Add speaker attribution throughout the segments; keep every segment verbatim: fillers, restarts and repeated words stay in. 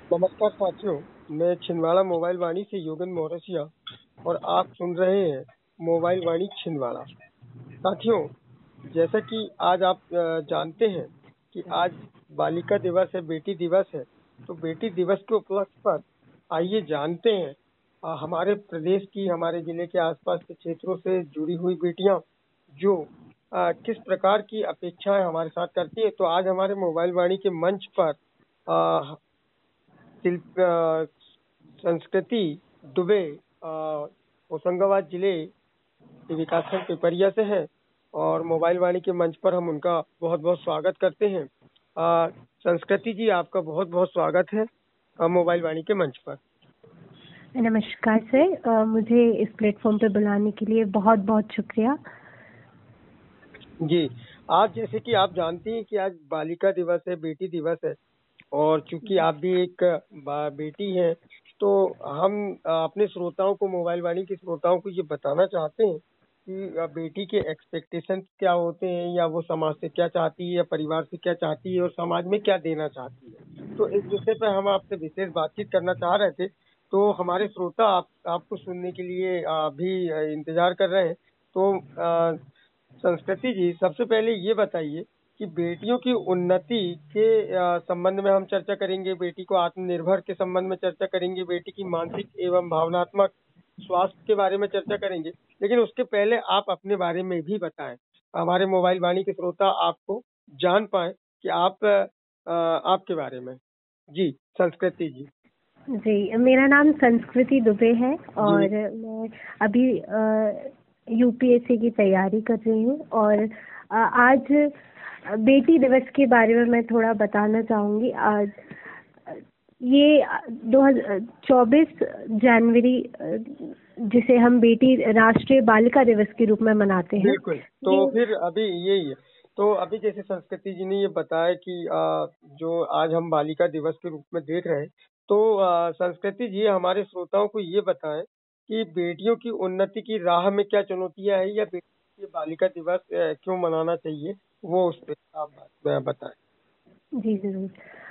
Speaker 1: नमस्कार साथियों, मैं छिंदवाड़ा मोबाइल वाणी से योगन मौरसिया और आप सुन रहे हैं मोबाइल वाणी छिंदवाड़ा। साथियों, जैसा कि आज आप अ, जानते हैं कि आज बालिका दिवस है, बेटी दिवस है, तो बेटी दिवस के उपलक्ष्य पर आइए जानते हैं अ, हमारे प्रदेश की, हमारे जिले के आसपास के क्षेत्रों से जुड़ी हुई बेटियां जो अ, किस प्रकार की अपेक्षाएं हमारे साथ करती हैं। तो आज हमारे मोबाइल वाणी के मंच पर अ, शिल्प अ, संस्कृति दुबे अ, होशंगाबाद जिले के विकासखंड पिपरिया से हैं और मोबाइल वाणी के मंच पर हम उनका बहुत बहुत स्वागत करते हैं। अ, संस्कृति जी, आपका बहुत बहुत स्वागत है अ, मोबाइल वाणी के मंच पर।
Speaker 2: नमस्कार सर, अ, मुझे इस प्लेटफॉर्म पे बुलाने के लिए बहुत बहुत शुक्रिया।
Speaker 1: जी, आज जैसे कि आप जानती हैं कि आज बालिका दिवस है, बेटी दिवस है और चूंकि आप भी एक बा- बेटी हैं, तो हम अ, अपने श्रोताओं को, मोबाइल वाणी के श्रोताओं को ये बताना चाहते हैं कि अ, बेटी के एक्सपेक्टेशंस क्या होते हैं, या वो समाज से क्या चाहती है, या परिवार से क्या चाहती है और समाज में क्या देना चाहती है। तो इस विषय पर हम आपसे विशेष बातचीत करना चाह रहे थे। तो हमारे श्रोता आप आपको सुनने के लिए अ, भी अ, इंतजार कर रहे हैं। तो अ, संस्कृति जी, सबसे पहले ये बताइए कि बेटियों की उन्नति के अ, संबंध में हम चर्चा करेंगे, बेटी को आत्मनिर्भर के संबंध में चर्चा करेंगे, बेटी की मानसिक एवं भावनात्मक स्वास्थ्य के बारे में चर्चा करेंगे। लेकिन उसके पहले आप अपने बारे में भी बताएं, हमारे मोबाइल वाणी के श्रोता आपको जान पाए कि आप अ, आपके बारे में। जी संस्कृति जी।
Speaker 2: जी, मेरा नाम संस्कृति दुबे है और
Speaker 1: जी
Speaker 2: मैं अभी यूपीएससी की तैयारी कर रही हूँ और अ, आज बेटी दिवस के बारे में मैं थोड़ा बताना चाहूँगी। आज ये दो हजार चौबीस जनवरी अ, जिसे हम बेटी राष्ट्रीय बालिका दिवस के रूप में मनाते हैं।
Speaker 1: बिल्कुल। तो
Speaker 2: ये
Speaker 1: फिर अभी यही है। तो अभी जैसे संस्कृति जी ने ये बताया कि अ, जो आज हम बालिका दिवस के रूप में देख रहे हैं, तो अ, संस्कृति जी हमारे श्रोताओं को ये बताएं कि बेटियों की उन्नति की राह में क्या चुनौतियां हैं, या बेटी ये बालिका दिवस अ, क्यों मनाना चाहिए, वो उस पर आप बात- बताएं।
Speaker 2: जी ज़रूर।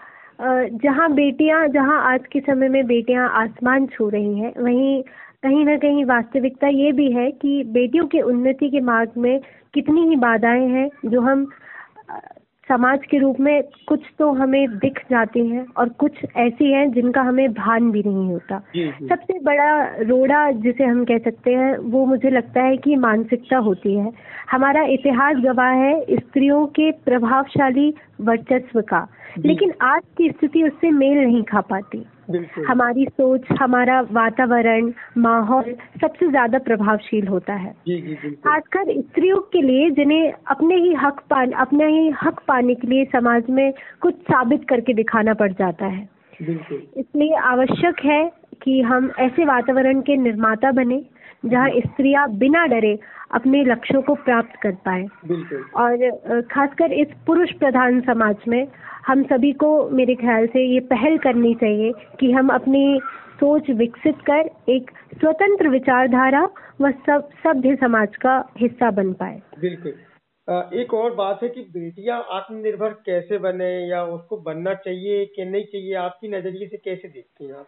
Speaker 2: अ, जहाँ बेटियां जहाँ आज के समय में बेटियां आसमान छू रही हैं, वहीं कहीं ना कहीं वास्तविकता ये भी है कि बेटियों की उन्नति के मार्ग में कितनी ही बाधाएं हैं जो हम अ, समाज के रूप में कुछ तो हमें दिख जाती हैं और कुछ ऐसी हैं जिनका हमें भान भी नहीं होता।
Speaker 1: जी जी
Speaker 2: सबसे बड़ा रोड़ा जिसे हम कह सकते हैं वो मुझे लगता है कि मानसिकता होती है। हमारा इतिहास गवाह है स्त्रियों के प्रभावशाली वर्चस्व का,
Speaker 1: जी
Speaker 2: लेकिन आज की स्थिति उससे मेल नहीं खा पाती।
Speaker 1: बिल्कुल।
Speaker 2: हमारी सोच, हमारा वातावरण, माहौल सबसे ज्यादा प्रभावशील होता है,
Speaker 1: जी जी बिल्कुल।
Speaker 2: खासकर स्त्रियों के लिए जिन्हें अपने ही हक पाने अपने ही हक पाने के लिए समाज में कुछ साबित करके दिखाना पड़ जाता है।
Speaker 1: बिल्कुल
Speaker 2: इसलिए आवश्यक है कि हम ऐसे वातावरण के निर्माता बने जहां स्त्रियां बिना डरे अपने लक्ष्यों को प्राप्त कर पाए।
Speaker 1: बिल्कुल।
Speaker 2: और अ, खासकर इस पुरुष प्रधान समाज में हम सभी को मेरे ख्याल से ये पहल करनी चाहिए कि हम अपनी सोच विकसित कर एक स्वतंत्र विचारधारा व सब सभ्य समाज का हिस्सा बन पाए।
Speaker 1: बिल्कुल। अ, एक और बात है कि बेटियां आत्मनिर्भर कैसे बने, या उसको बनना चाहिए कि नहीं चाहिए, आपकी नजरिए से कैसे देखती हैं आप?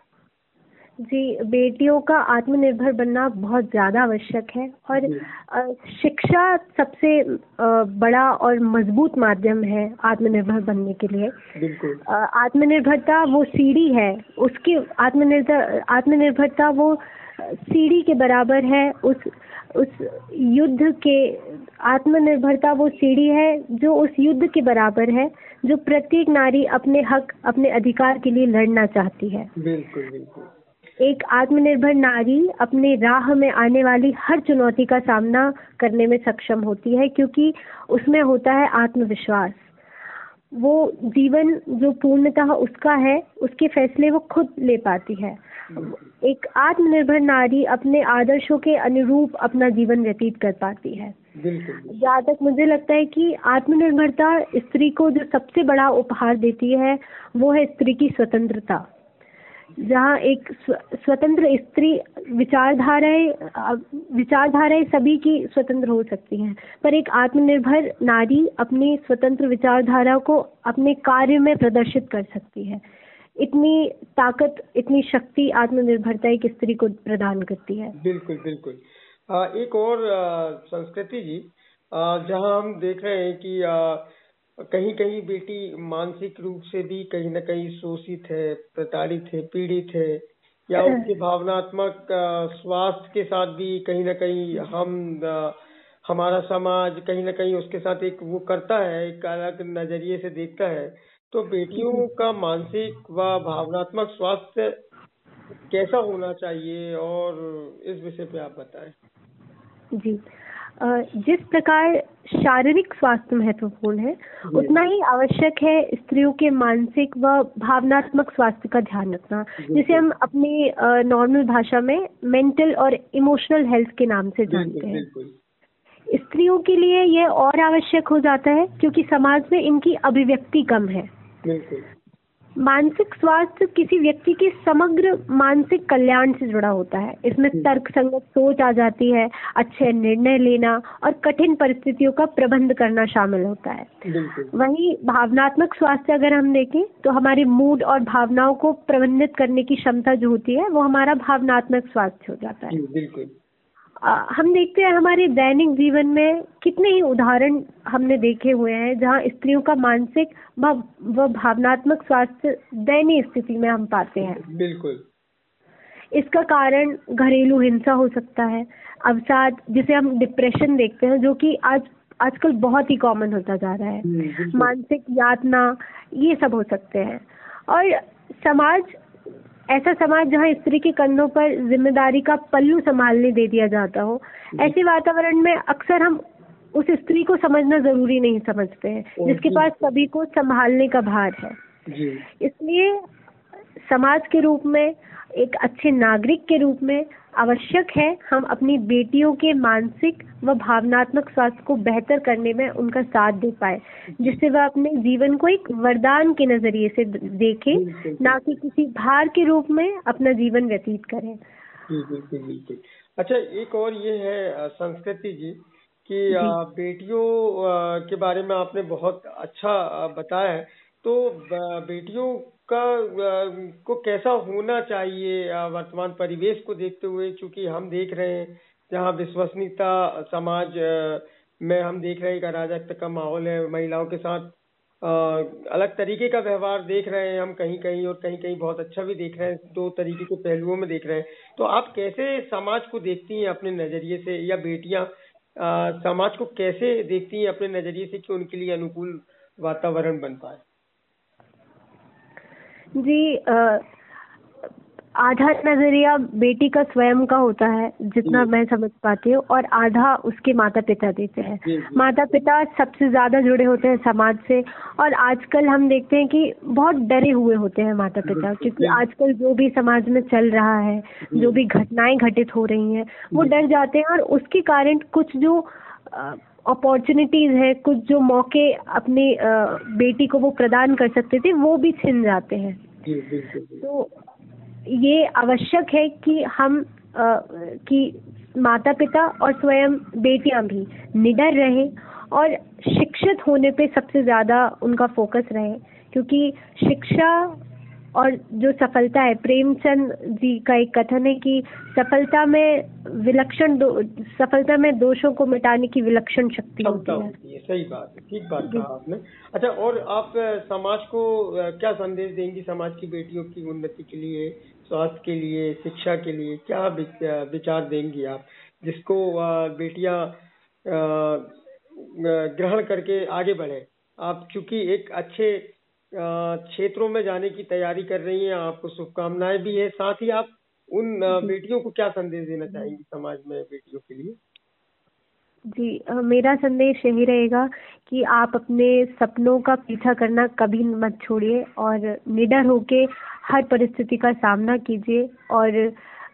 Speaker 2: जी, बेटियों का आत्मनिर्भर बनना बहुत ज़्यादा आवश्यक है और
Speaker 1: जी
Speaker 2: अ, शिक्षा सबसे अ, बड़ा और मजबूत माध्यम है आत्मनिर्भर बनने के लिए।
Speaker 1: बिल्कुल।
Speaker 2: अ, आत्मनिर्भरता वो सीढ़ी है, उसकी आत्मनिर्भर आत्मनिर्भरता वो अ, सीढ़ी के बराबर है। उस उस युद्ध के आत्मनिर्भरता वो सीढ़ी है जो उस युद्ध के बराबर है जो प्रत्येक नारी अपने हक, अपने अधिकार के लिए लड़ना चाहती है।
Speaker 1: बिल्कुल बिल्कुल।
Speaker 2: एक आत्मनिर्भर नारी अपने राह में आने वाली हर चुनौती का सामना करने में सक्षम होती है क्योंकि उसमें होता है आत्मविश्वास। वो जीवन जो पूर्णतः उसका है, उसके फैसले वो खुद ले पाती है। एक आत्मनिर्भर नारी अपने आदर्शों के अनुरूप अपना जीवन व्यतीत कर पाती है।
Speaker 1: बिल्कुल
Speaker 2: जहाँ तक मुझे लगता है कि आत्मनिर्भरता स्त्री को जो सबसे बड़ा उपहार देती है वो है स्त्री की स्वतंत्रता। जहाँ एक स्व- स्वतंत्र स्त्री विचारधाराएं अ, विचारधाराएं सभी की स्वतंत्र हो सकती हैं, पर एक आत्मनिर्भर नारी अपनी स्वतंत्र विचारधारा को अपने कार्य में प्रदर्शित कर सकती है। इतनी ताकत, इतनी शक्ति, आत्मनिर्भरता एक स्त्री को प्रदान करती है।
Speaker 1: बिल्कुल बिल्कुल। आ, एक और आ, संस्कृति जी, आ, जहाँ हम देख रहे हैं कि आ, कहीं कहीं बेटी मानसिक रूप से भी कहीं ना कहीं शोषित है, प्रताड़ित है, पीड़ित है, या उसके भावनात्मक आ, स्वास्थ्य के साथ भी कहीं ना कहीं हम आ, हमारा समाज कहीं ना कहीं उसके साथ एक वो करता है, एक अलग नजरिए से देखता है। तो बेटियों का मानसिक व भावनात्मक स्वास्थ्य कैसा होना चाहिए, और इस विषय पे आप बताएं।
Speaker 2: जी, अ, जिस प्रकार शारीरिक स्वास्थ्य महत्वपूर्ण है, उतना ही आवश्यक है स्त्रियों के मानसिक व भावनात्मक स्वास्थ्य का ध्यान रखना, जिसे हम अपनी नॉर्मल भाषा में मेंटल और इमोशनल हेल्थ के नाम से जानते हैं। स्त्रियों के लिए यह और आवश्यक हो जाता है क्योंकि समाज में इनकी अभिव्यक्ति कम है। मानसिक स्वास्थ्य किसी व्यक्ति के समग्र मानसिक कल्याण से जुड़ा होता है। इसमें तर्क संगत सोच आ जाती है, अच्छे निर्णय लेना और कठिन परिस्थितियों का प्रबंध करना शामिल होता है। वहीं भावनात्मक स्वास्थ्य अगर हम देखें तो हमारे मूड और भावनाओं को प्रबंधित करने की क्षमता जो होती है वो हमारा भावनात्मक स्वास्थ्य हो जाता है।
Speaker 1: बिल्कुल।
Speaker 2: आ, हम देखते हैं हमारे दैनिक जीवन में कितने ही उदाहरण हमने देखे हुए हैं जहां स्त्रियों का मानसिक व भावनात्मक स्वास्थ्य दयनीय स्थिति में हम पाते हैं।
Speaker 1: बिल्कुल।
Speaker 2: इसका कारण घरेलू हिंसा हो सकता है, अवसाद जिसे हम डिप्रेशन देखते हैं, जो कि आज आजकल बहुत ही कॉमन होता जा रहा है, मानसिक यातना, ये सब हो सकते हैं। और समाज, ऐसा समाज जहां स्त्री के कंधों पर जिम्मेदारी का पल्लू संभालने दे दिया जाता हो, ऐसे वातावरण में अक्सर हम उस स्त्री को समझना जरूरी नहीं समझते हैं जिसके पास सभी को संभालने का भार है। इसलिए समाज के रूप में, एक अच्छे नागरिक के रूप में आवश्यक है हम अपनी बेटियों के मानसिक व भावनात्मक स्वास्थ्य को बेहतर करने में उनका साथ दे पाए, जिससे वह अपने जीवन को एक वरदान के नजरिए से देखें, ना कि किसी भार के रूप में अपना जीवन व्यतीत करें।
Speaker 1: बिल्कुल बिल्कुल। अच्छा, एक और ये है संस्कृति जी कि बेटियों के बारे में आपने बहुत अच्छा बताया है। तो बेटियों का को कैसा होना चाहिए वर्तमान परिवेश को देखते हुए, क्योंकि हम देख रहे हैं जहाँ विश्वसनीयता समाज में हम देख रहे हैं कि अराजकता का माहौल है, महिलाओं के साथ आ, अलग तरीके का व्यवहार देख रहे हैं हम कहीं कहीं, और कहीं कहीं बहुत अच्छा भी देख रहे हैं, दो तरीके के पहलुओं में देख रहे हैं। तो आप कैसे समाज को देखती हैं अपने नजरिए से, या बेटियां समाज को कैसे देखती हैं अपने नजरिए से कि उनके लिए अनुकूल वातावरण बन पाए?
Speaker 2: जी, आ, आधा नजरिया बेटी का स्वयं का होता है जितना मैं समझ पाती हूँ, और आधा उसके माता पिता देते हैं। माता पिता सबसे ज्यादा जुड़े होते हैं समाज से, और आजकल हम देखते हैं कि बहुत डरे हुए होते हैं माता पिता, क्योंकि आजकल जो भी समाज में चल रहा है, जो भी घटनाएं घटित हो रही हैं, वो डर जाते हैं, और उसके कारण कुछ जो अपॉर्चुनिटीज है, कुछ जो मौके अपनी बेटी को वो प्रदान कर सकते थे, वो भी छिन जाते हैं। तो ये आवश्यक है कि हम आ, कि माता पिता और स्वयं बेटियां भी निडर रहें और शिक्षित होने पे सबसे ज़्यादा उनका फोकस रहे, क्योंकि शिक्षा और जो सफलता है, प्रेमचंद जी का एक कथन है कि सफलता में विलक्षण दो, सफलता में दोषों को मिटाने की विलक्षण शक्ति होती है।
Speaker 1: सही बात है, ठीक बात कहा आपने। अच्छा, और आप समाज को क्या संदेश देंगी, समाज की बेटियों की उन्नति के लिए, स्वास्थ्य के लिए, शिक्षा के लिए क्या विचार देंगी आप, जिसको बेटियां ग्रहण करके आगे बढ़े? आप चूंकि एक अच्छे क्षेत्रों में जाने की तैयारी कर रही हैं, आपको शुभकामनाएं भी है, साथ ही आप उन बेटियों को क्या संदेश देना चाहेंगी समाज में बेटियों के लिए?
Speaker 2: जी, मेरा संदेश यही रहेगा कि आप अपने सपनों का पीछा करना कभी मत छोड़िए, और निडर होके हर परिस्थिति का सामना कीजिए, और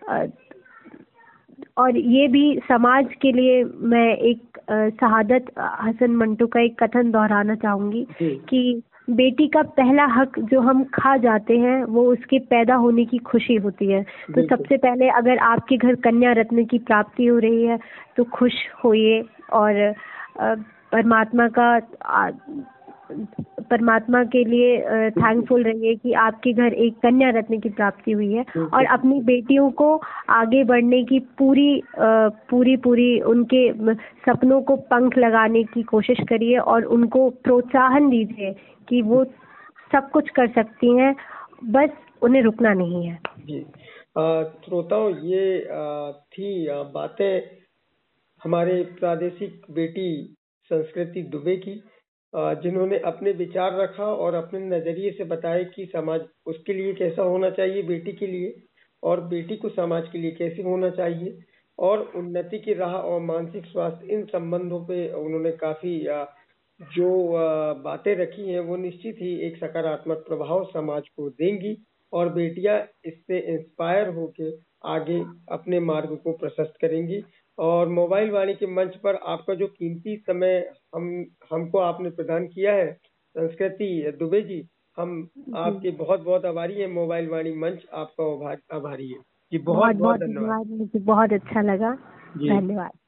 Speaker 2: और ये भी समाज के लिए मैं एक शहादत हसन मंटो का एक कथन दोहराना चाहूंगी कि बेटी का पहला हक जो हम खा जाते हैं वो उसके पैदा होने की खुशी होती है। तो सबसे पहले अगर आपके घर कन्या रत्न की प्राप्ति हो रही है तो खुश होइए, और परमात्मा का परमात्मा के लिए थैंकफुल रहिए कि आपके घर एक कन्या रत्न की प्राप्ति हुई है, और अपनी बेटियों को आगे बढ़ने की पूरी अ, पूरी पूरी उनके सपनों को पंख लगाने की कोशिश करिए और उनको प्रोत्साहन दीजिए कि वो सब कुछ कर सकती हैं, बस उन्हें रुकना नहीं है।
Speaker 1: जी अ, श्रोताओं, ये अ, थी अ, बातें हमारे प्रादेशिक बेटी संस्कृति दुबे की, अ, जिन्होंने अपने विचार रखा और अपने नजरिए से बताया कि समाज उसके लिए कैसा होना चाहिए, बेटी के लिए, और बेटी को समाज के लिए कैसे होना चाहिए, और उन्नति की राह और मानसिक स्वास्थ्य, इन संबंधों पे उन्होंने काफी अ, जो अ, बातें रखी हैं वो निश्चित ही एक सकारात्मक प्रभाव समाज को देंगी, और बेटियां इससे इंस्पायर होके आगे अपने मार्ग को प्रशस्त करेंगी। और मोबाइल वाणी के मंच पर आपका जो कीमती समय हम हमको आपने प्रदान किया है संस्कृति दुबे जी, हम आपके बहुत बहुत आभारी हैं। मोबाइल वाणी मंच आपका आभार- आभारी है जी। बहुत
Speaker 2: बहुत
Speaker 1: बहुत
Speaker 2: बहुत
Speaker 1: धन्यवाद
Speaker 2: धन्यवाद, मुझे बहुत अच्छा लगा।
Speaker 1: जी।
Speaker 2: धन्यवाद।